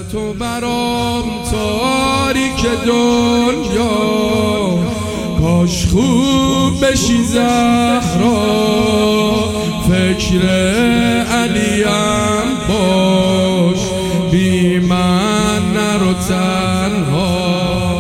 تو برام تاریک دنیا، کاش خوب بشی زهرا، فکر علیم باش، بی من نرو تنها.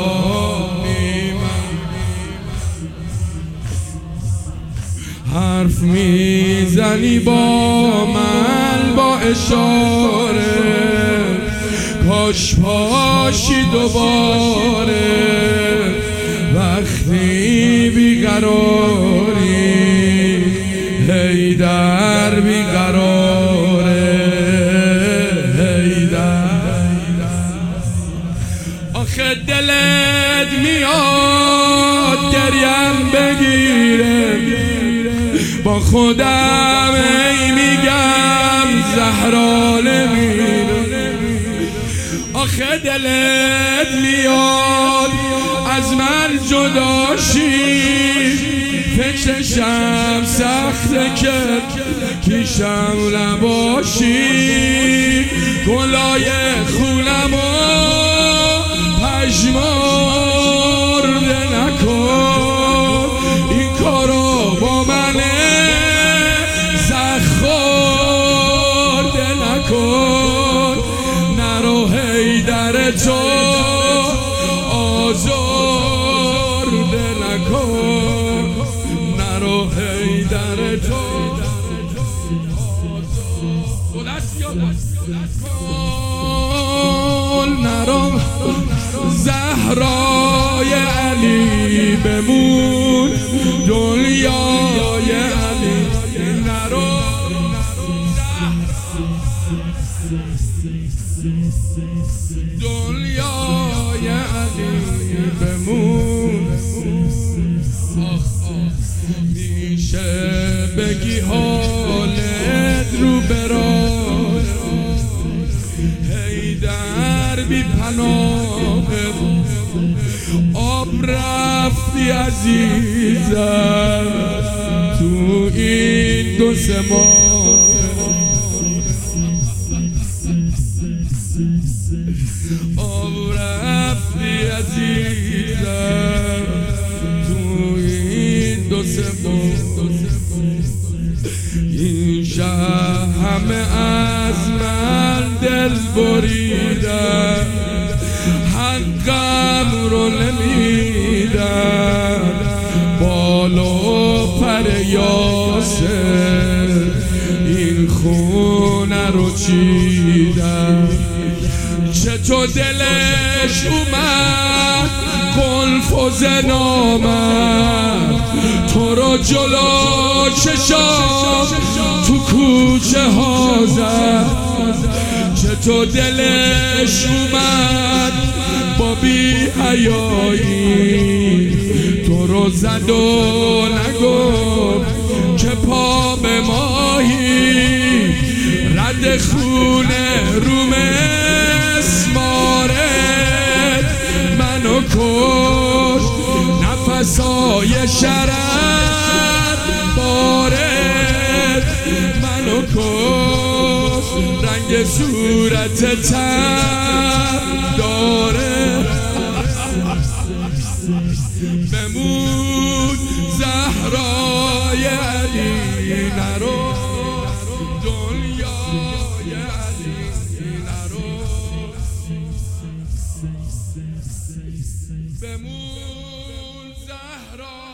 حرف میزنی با من با اشاره، کاش پاشی دوباره، وقتی بیقراری حیدر بیقراره. حیدر آخه دلت میاد گریم بگیره، با خودم ای میگم زهرا نمیره. آخه دلت میاد از من جدا شی، فکرشم سخته که پیشم نباشی، گلای خونمو پژمرده نکن، این کارو با منه زخورده نکن، نرو حیدر تو آزرده نکن، نرو حیدر تو نرو. زهرای علی بمون دنیای علی نرو. دنیای علی بمون. میشه بگی حالت رو برای حیدر بی پناه، آب رفتی عزیزم تو این 2-3 ماه، آب رفتی عزیزم تو این 2-3 ماه. این شهر همه از من دل بریدن، حقم رو نمیدن، بالا پر یاسر این خونه رو چیدن. چطور دلش اومد قلف و زنامد، تو رو جلو چشام تو کوچه ها زد. چطور دلش اومد با بی حیایی، تو رو زد و نگفت که پا به ماهی، رد خونه رو مسمارت منو کش، نفسای شرر بارت منو کش، رنگ صورت تر داره. بمون زهرای علی نرو، دنیای علی نرو. بمون زهرا